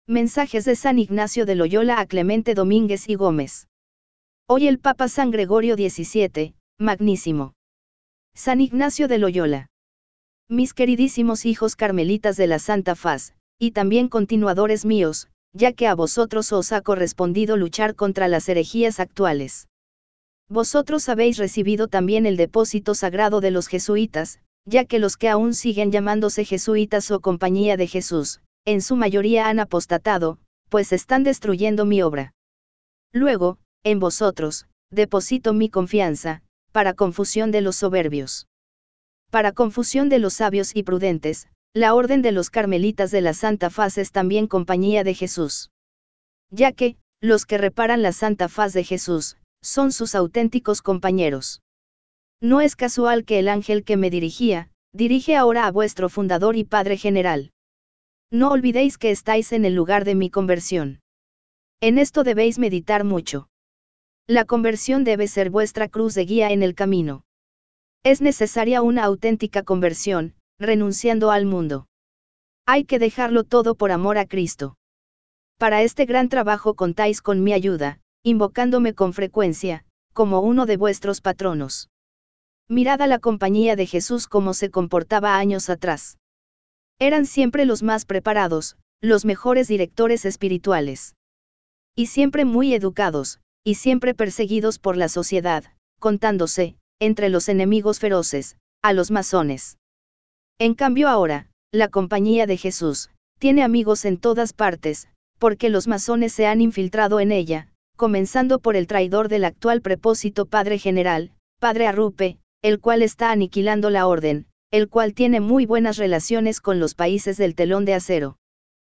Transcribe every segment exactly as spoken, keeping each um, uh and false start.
Mensajes de San Ignacio de Loyola a Clemente Domínguez y Gómez. Hoy el Papa San Gregorio diecisiete, Magnísimo. San Ignacio de Loyola. Mis queridísimos hijos carmelitas de la Santa Faz, y también continuadores míos, ya que a vosotros os ha correspondido luchar contra las herejías actuales. Vosotros habéis recibido también el depósito sagrado de los jesuitas, ya que los que aún siguen llamándose jesuitas o Compañía de Jesús, en su mayoría han apostatado, pues están destruyendo mi obra. Luego, en vosotros, deposito mi confianza, para confusión de los soberbios. Para confusión de los sabios y prudentes, la orden de los carmelitas de la Santa Faz es también Compañía de Jesús. Ya que, los que reparan la Santa Faz de Jesús, son sus auténticos compañeros. No es casual que el ángel que me dirigía, dirige ahora a vuestro fundador y Padre General. No olvidéis que estáis en el lugar de mi conversión. En esto debéis meditar mucho. La conversión debe ser vuestra cruz de guía en el camino. Es necesaria una auténtica conversión, renunciando al mundo. Hay que dejarlo todo por amor a Cristo. Para este gran trabajo contáis con mi ayuda, invocándome con frecuencia, como uno de vuestros patronos. Mirad a la Compañía de Jesús cómo se comportaba años atrás. Eran siempre los más preparados, los mejores directores espirituales. Y siempre muy educados, y siempre perseguidos por la sociedad, contándose, entre los enemigos feroces, a los masones. En cambio ahora, la Compañía de Jesús, tiene amigos en todas partes, porque los masones se han infiltrado en ella, comenzando por el traidor del actual prepósito Padre General, Padre Arrupe, el cual está aniquilando la orden, el cual tiene muy buenas relaciones con los países del telón de acero.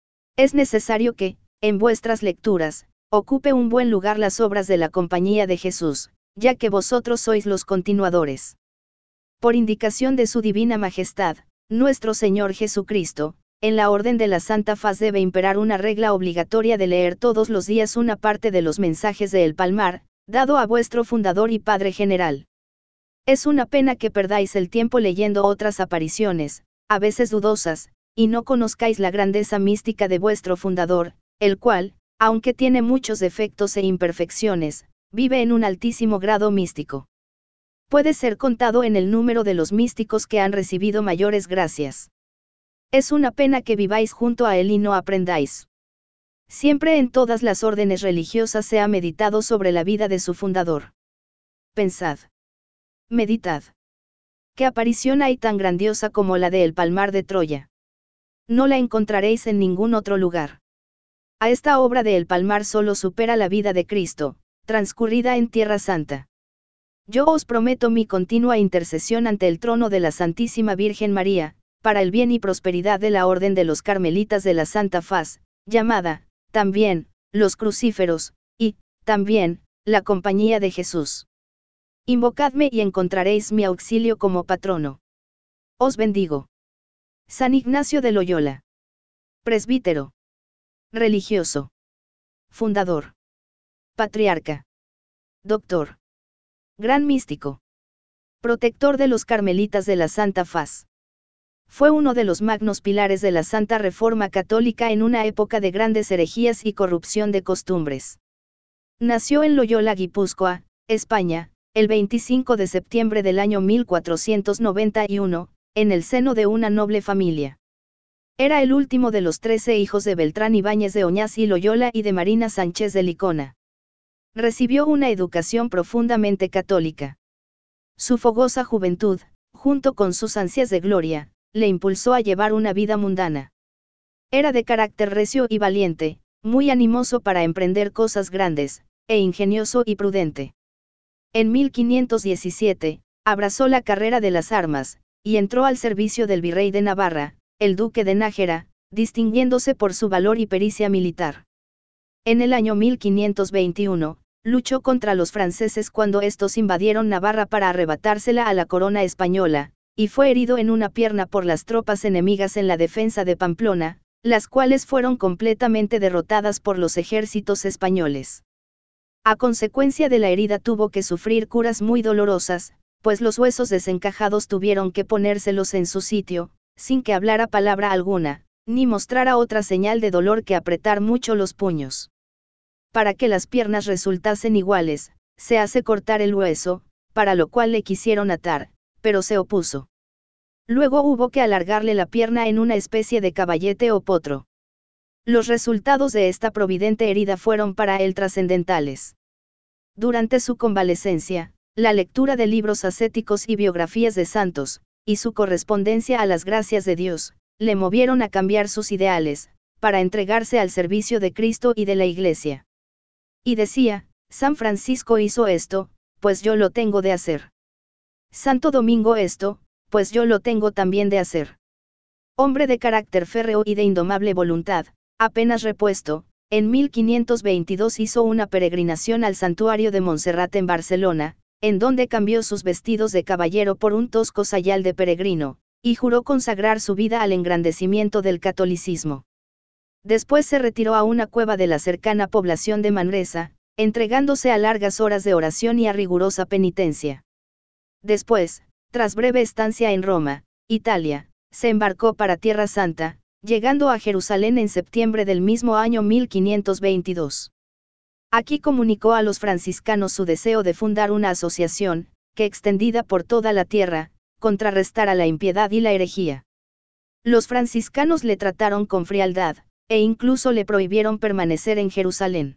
Es necesario que, en vuestras lecturas, ocupe un buen lugar las obras de la Compañía de Jesús, ya que vosotros sois los continuadores. Por indicación de su Divina Majestad, nuestro Señor Jesucristo, en la orden de la Santa Faz debe imperar una regla obligatoria de leer todos los días una parte de los mensajes de El Palmar, dado a vuestro fundador y Padre General. Es una pena que perdáis el tiempo leyendo otras apariciones, a veces dudosas, y no conozcáis la grandeza mística de vuestro fundador, el cual, aunque tiene muchos defectos e imperfecciones, vive en un altísimo grado místico. Puede ser contado en el número de los místicos que han recibido mayores gracias. Es una pena que viváis junto a él y no aprendáis. Siempre en todas las órdenes religiosas se ha meditado sobre la vida de su fundador. Pensad. Meditad. ¿Qué aparición hay tan grandiosa como la de El Palmar de Troya? No la encontraréis en ningún otro lugar. A esta obra de El Palmar solo supera la vida de Cristo, transcurrida en Tierra Santa. Yo os prometo mi continua intercesión ante el trono de la Santísima Virgen María, para el bien y prosperidad de la Orden de los Carmelitas de la Santa Faz, llamada, también, los Crucíferos, y, también, la Compañía de Jesús. Invocadme y encontraréis mi auxilio como patrono. Os bendigo. San Ignacio de Loyola. Presbítero. Religioso. Fundador. Patriarca. Doctor. Gran místico. Protector de los carmelitas de la Santa Faz. Fue uno de los magnos pilares de la Santa Reforma Católica en una época de grandes herejías y corrupción de costumbres. Nació en Loyola, Guipúzcoa, España, el veinticinco de septiembre del año mil cuatrocientos noventa y uno, en el seno de una noble familia. Era el último de los trece hijos de Beltrán Ibáñez de Oñás y Loyola y de Marina Sánchez de Licona. Recibió una educación profundamente católica. Su fogosa juventud, junto con sus ansias de gloria, le impulsó a llevar una vida mundana. Era de carácter recio y valiente, muy animoso para emprender cosas grandes, e ingenioso y prudente. En mil quinientos diecisiete, abrazó la carrera de las armas, y entró al servicio del virrey de Navarra, el duque de Nájera, distinguiéndose por su valor y pericia militar. En el año mil quinientos veintiuno, luchó contra los franceses cuando estos invadieron Navarra para arrebatársela a la corona española, y fue herido en una pierna por las tropas enemigas en la defensa de Pamplona, las cuales fueron completamente derrotadas por los ejércitos españoles. A consecuencia de la herida tuvo que sufrir curas muy dolorosas, pues los huesos desencajados tuvieron que ponérselos en su sitio, sin que hablara palabra alguna, ni mostrara otra señal de dolor que apretar mucho los puños. Para que las piernas resultasen iguales, se hace cortar el hueso, para lo cual le quisieron atar, pero se opuso. Luego hubo que alargarle la pierna en una especie de caballete o potro. Los resultados de esta providente herida fueron para él trascendentales. Durante su convalecencia, la lectura de libros ascéticos y biografías de santos, y su correspondencia a las gracias de Dios, le movieron a cambiar sus ideales, para entregarse al servicio de Cristo y de la Iglesia. Y decía, San Francisco hizo esto, pues yo lo tengo de hacer. Santo Domingo esto, pues yo lo tengo también de hacer. Hombre de carácter férreo y de indomable voluntad, apenas repuesto, en mil quinientos veintidós hizo una peregrinación al santuario de Montserrat en Barcelona, en donde cambió sus vestidos de caballero por un tosco sayal de peregrino, y juró consagrar su vida al engrandecimiento del catolicismo. Después se retiró a una cueva de la cercana población de Manresa, entregándose a largas horas de oración y a rigurosa penitencia. Después, tras breve estancia en Roma, Italia, se embarcó para Tierra Santa, llegando a Jerusalén en septiembre del mismo año mil quinientos veintidós. Aquí comunicó a los franciscanos su deseo de fundar una asociación, que extendida por toda la tierra, contrarrestara la impiedad y la herejía. Los franciscanos le trataron con frialdad, e incluso le prohibieron permanecer en Jerusalén.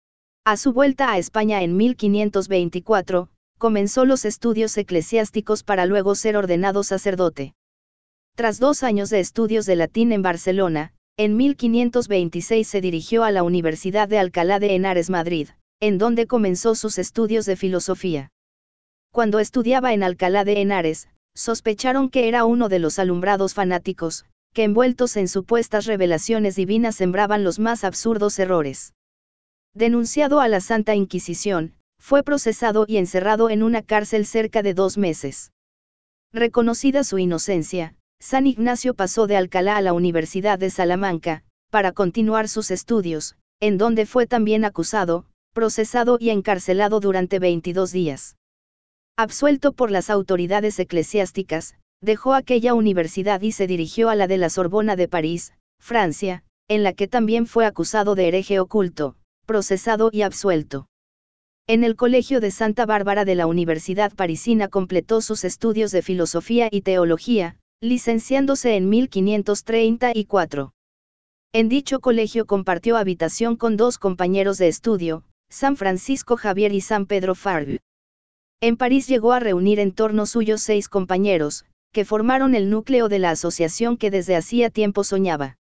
A su vuelta a España en mil quinientos veinticuatro, comenzó los estudios eclesiásticos para luego ser ordenado sacerdote. Tras dos años de estudios de latín en Barcelona, en mil quinientos veintiséis se dirigió a la Universidad de Alcalá de Henares, Madrid, en donde comenzó sus estudios de filosofía. Cuando estudiaba en Alcalá de Henares, sospecharon que era uno de los alumbrados fanáticos, que envueltos en supuestas revelaciones divinas sembraban los más absurdos errores. Denunciado a la Santa Inquisición, fue procesado y encerrado en una cárcel cerca de dos meses. Reconocida su inocencia, San Ignacio pasó de Alcalá a la Universidad de Salamanca, para continuar sus estudios, en donde fue también acusado, procesado y encarcelado durante veintidós días. Absuelto por las autoridades eclesiásticas, dejó aquella universidad y se dirigió a la de la Sorbona de París, Francia, en la que también fue acusado de hereje oculto, procesado y absuelto. En el Colegio de Santa Bárbara de la Universidad Parisina completó sus estudios de filosofía y teología, licenciándose en mil quinientos treinta y cuatro. En dicho colegio compartió habitación con dos compañeros de estudio, San Francisco Javier y San Pedro Fargue. En París llegó a reunir en torno suyo seis compañeros, que formaron el núcleo de la asociación que desde hacía tiempo soñaba.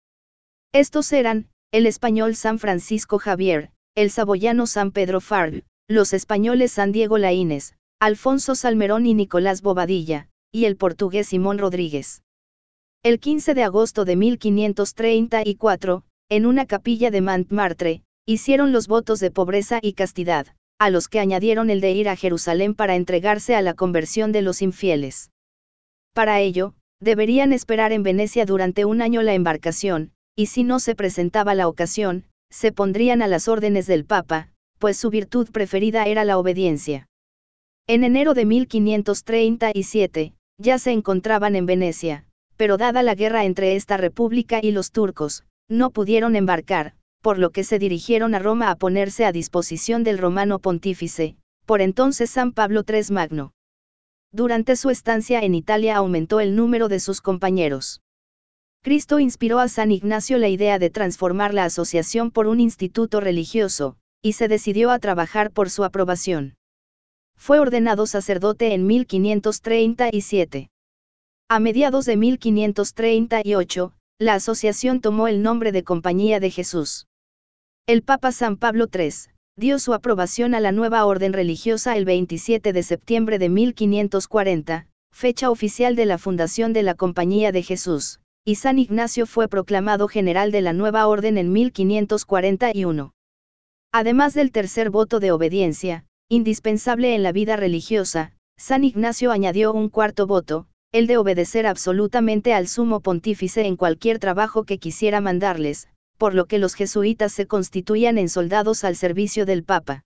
Estos eran, el español San Francisco Javier, el saboyano San Pedro Fargue, los españoles San Diego Laínez, Alfonso Salmerón y Nicolás Bobadilla, y el portugués Simón Rodríguez. El quince de agosto de mil quinientos treinta y cuatro, en una capilla de Montmartre, hicieron los votos de pobreza y castidad, a los que añadieron el de ir a Jerusalén para entregarse a la conversión de los infieles. Para ello, deberían esperar en Venecia durante un año la embarcación, y si no se presentaba la ocasión, se pondrían a las órdenes del Papa, pues su virtud preferida era la obediencia. En enero de mil quinientos treinta y siete, ya se encontraban en Venecia, pero dada la guerra entre esta república y los turcos, no pudieron embarcar, por lo que se dirigieron a Roma a ponerse a disposición del romano pontífice, por entonces San Pablo tercero Magno. Durante su estancia en Italia aumentó el número de sus compañeros. Cristo inspiró a San Ignacio la idea de transformar la asociación por un instituto religioso, y se decidió a trabajar por su aprobación. Fue ordenado sacerdote en mil quinientos treinta y siete. A mediados de mil quinientos treinta y ocho, la asociación tomó el nombre de Compañía de Jesús. El Papa San Pablo tercero, dio su aprobación a la nueva orden religiosa el veintisiete de septiembre de mil quinientos cuarenta, fecha oficial de la fundación de la Compañía de Jesús, y San Ignacio fue proclamado general de la nueva orden en mil quinientos cuarenta y uno. Además del tercer voto de obediencia, indispensable en la vida religiosa, San Ignacio añadió un cuarto voto, el de obedecer absolutamente al sumo pontífice en cualquier trabajo que quisiera mandarles, por lo que los jesuitas se constituían en soldados al servicio del Papa.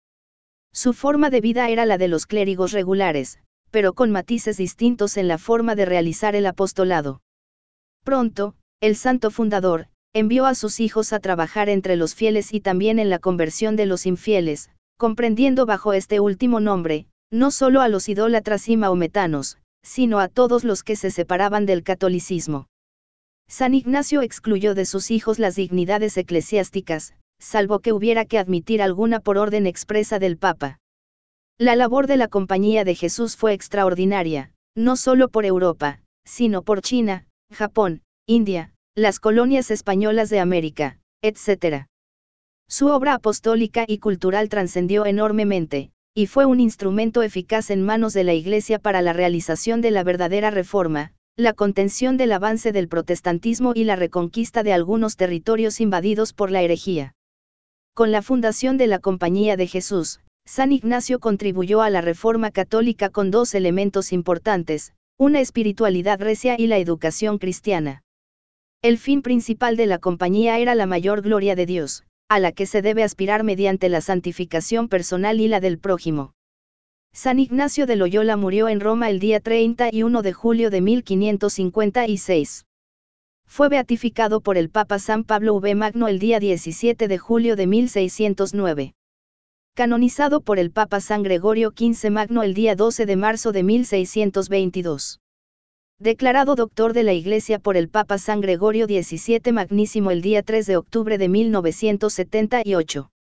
Su forma de vida era la de los clérigos regulares, pero con matices distintos en la forma de realizar el apostolado. Pronto, el santo fundador, envió a sus hijos a trabajar entre los fieles y también en la conversión de los infieles, comprendiendo bajo este último nombre, no solo a los idólatras y maometanos, sino a todos los que se separaban del catolicismo. San Ignacio excluyó de sus hijos las dignidades eclesiásticas, salvo que hubiera que admitir alguna por orden expresa del Papa. La labor de la Compañía de Jesús fue extraordinaria, no solo por Europa, sino por China, Japón, India, las colonias españolas de América, etcétera. Su obra apostólica y cultural trascendió enormemente, y fue un instrumento eficaz en manos de la Iglesia para la realización de la verdadera reforma, la contención del avance del protestantismo y la reconquista de algunos territorios invadidos por la herejía. Con la fundación de la Compañía de Jesús, San Ignacio contribuyó a la reforma católica con dos elementos importantes, una espiritualidad recia y la educación cristiana. El fin principal de la Compañía era la mayor gloria de Dios, a la que se debe aspirar mediante la santificación personal y la del prójimo. San Ignacio de Loyola murió en Roma el día treinta y uno de julio de mil quinientos cincuenta y seis. Fue beatificado por el Papa San Pablo V Magno el día diecisiete de julio de mil seiscientos nueve. Canonizado por el Papa San Gregorio quince Magno el día doce de marzo de mil seiscientos veintidós. Declarado doctor de la Iglesia por el Papa San Gregorio diecisiete Magnísimo el día tres de octubre de mil novecientos setenta y ocho.